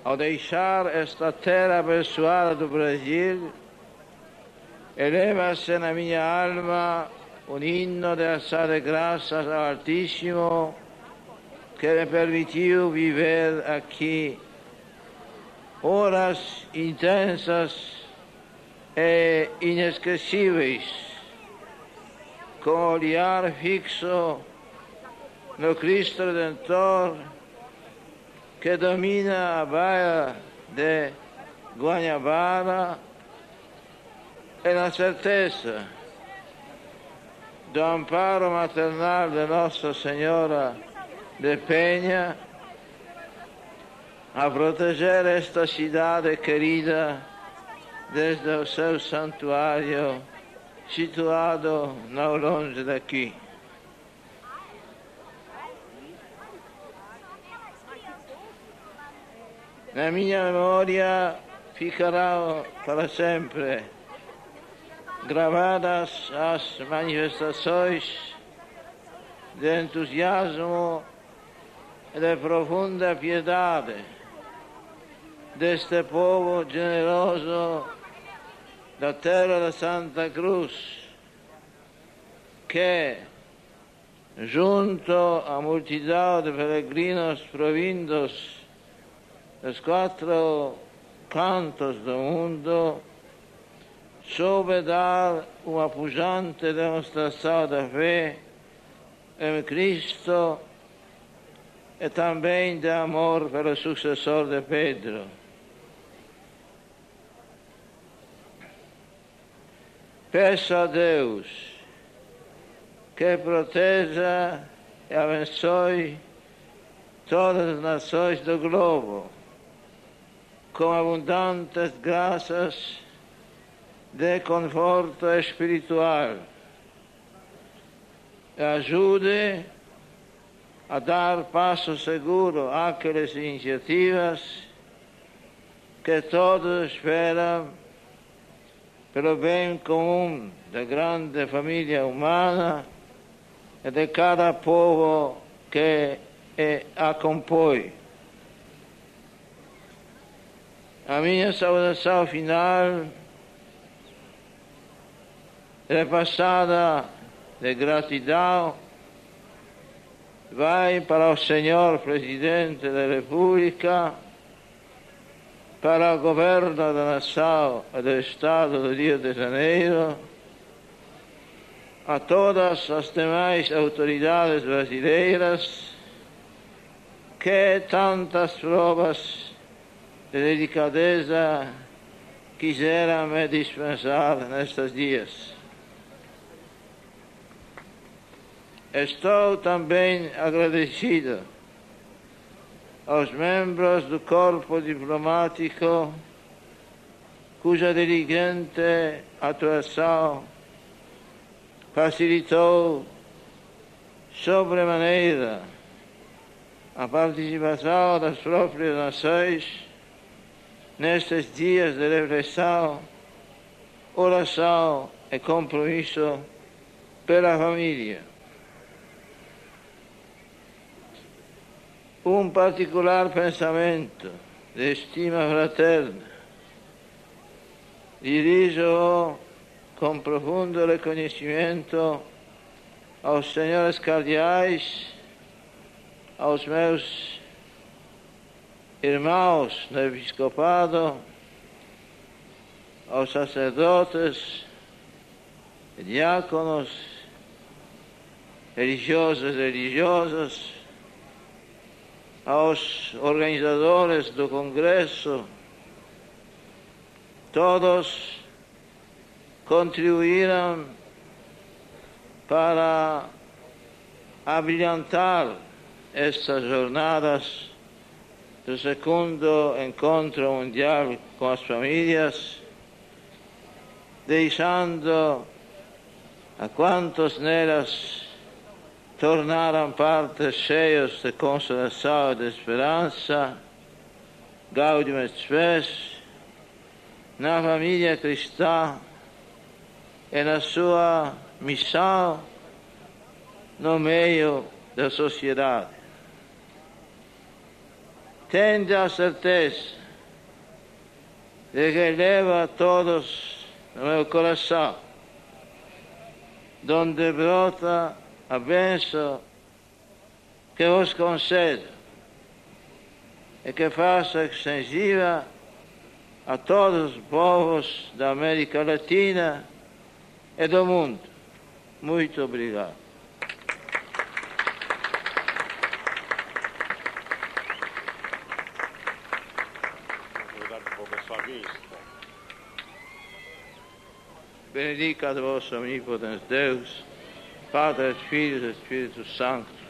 Ao deixar esta terra abençoada do Brasil, eleva-se na minha alma um hino de ação de graças ao Altíssimo que me permitiu viver aqui horas intensas e inesquecíveis, com o olhar fixo no Cristo Redentor que domina a baía de Guanabara e na certeza do amparo maternal de Nossa Senhora de Penha a proteger esta cidade querida desde o seu santuário situado não longe daqui. Na minha memória ficarão para sempre gravadas as manifestações de entusiasmo e de profunda piedade deste povo generoso da terra de Santa Cruz, que, junto à multidão de peregrinos provindos dos quatro cantos do mundo, soube dar uma pujante demonstração da fé em Cristo e também de amor pelo sucessor de Pedro. Peço a Deus que proteja e abençoe todas as nações do globo com abundantes graças de conforto espiritual e ajude a dar passo seguro àquelas iniciativas que todos esperam pelo bem comum da grande família humana e de cada povo que a compõe. A minha saudação final é passada de gratidão, vai para o Senhor Presidente da República, para o Governo da Nação e do Estado do Rio de Janeiro, a todas as demais autoridades brasileiras que tantas provas de delicadeza quiseram me dispensar nestes dias. Estou também agradecido aos membros do corpo diplomático cuja diligente atuação facilitou sobremaneira a participação das próprias nações nestes dias de reflexão, oração e compromisso pela família. Um particular pensamento de estima fraterna dirijo com profundo reconhecimento aos senhores cardeais, aos meus irmãos no episcopado, aos sacerdotes, diáconos, religiosos e religiosas, aos organizadores do Congresso, todos contribuíram para abrilhantar estas jornadas do segundo Encontro Mundial com as Famílias, deixando a quantos nelas tornaram parte cheios de consolação e de esperança, Gaudium et Spes, na família cristã e na sua missão no meio da sociedade. tende a certeza de que eleva a todos no meu coração, donde brota a bênção que vos concedo e que faça extensiva a todos os povos da América Latina e do mundo. Muito obrigado. Benedicat vos omnipotens Deus, Pater et Filius et Spiritus Sanctus,